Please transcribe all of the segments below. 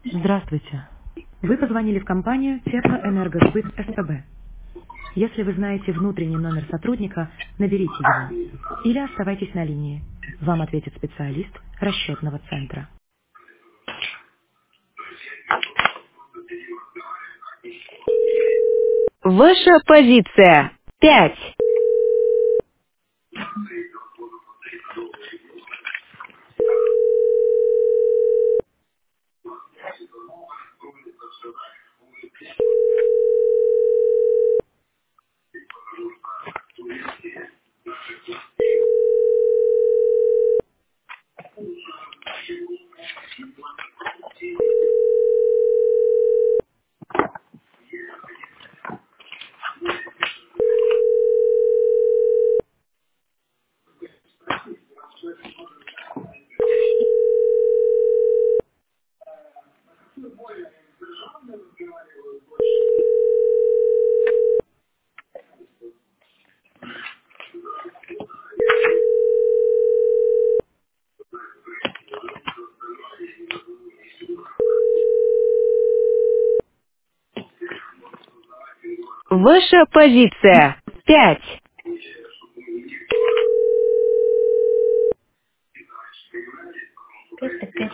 Здравствуйте. Вы позвонили в компанию Теплоэнергосбыт СПБ. Если вы знаете внутренний номер сотрудника, наберите его. Или оставайтесь на линии. Вам ответит специалист расчетного центра. Ваша позиция. 5. Ваша позиция. 5. 5.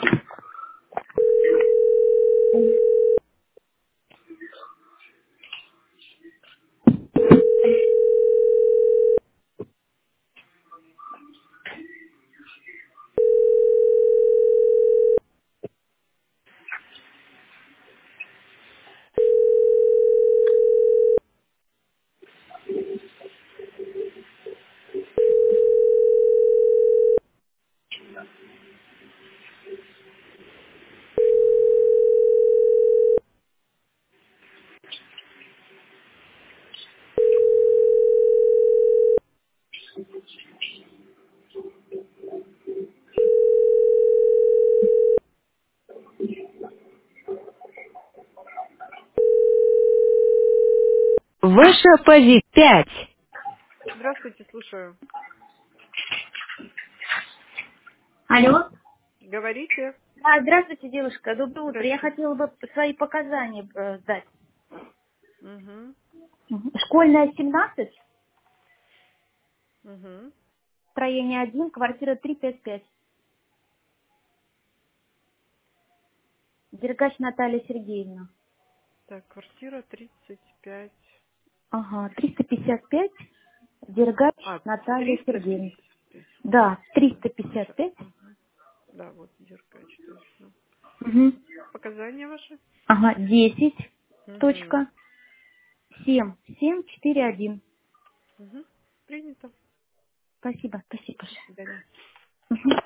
Ваша позиция. 5. Здравствуйте, слушаю. Алло. Говорите. Здравствуйте, девушка. Доброе утро. Я Здрасте. хотела бы свои показания сдать. Угу. Школьная 17, Угу. строение 1, квартира 355. Дергач Наталья Сергеевна. Так, квартира 35. Ага, 355. Дергач А, Наталья Сергеевна. 355. Да, Сейчас. 355. Угу. Да, вот Деркач, точно. Угу. Показания ваши? Ага, 10. Угу. Точка. 7741. Угу. Принято. Спасибо, спасибо До большое. свидания. Мгм.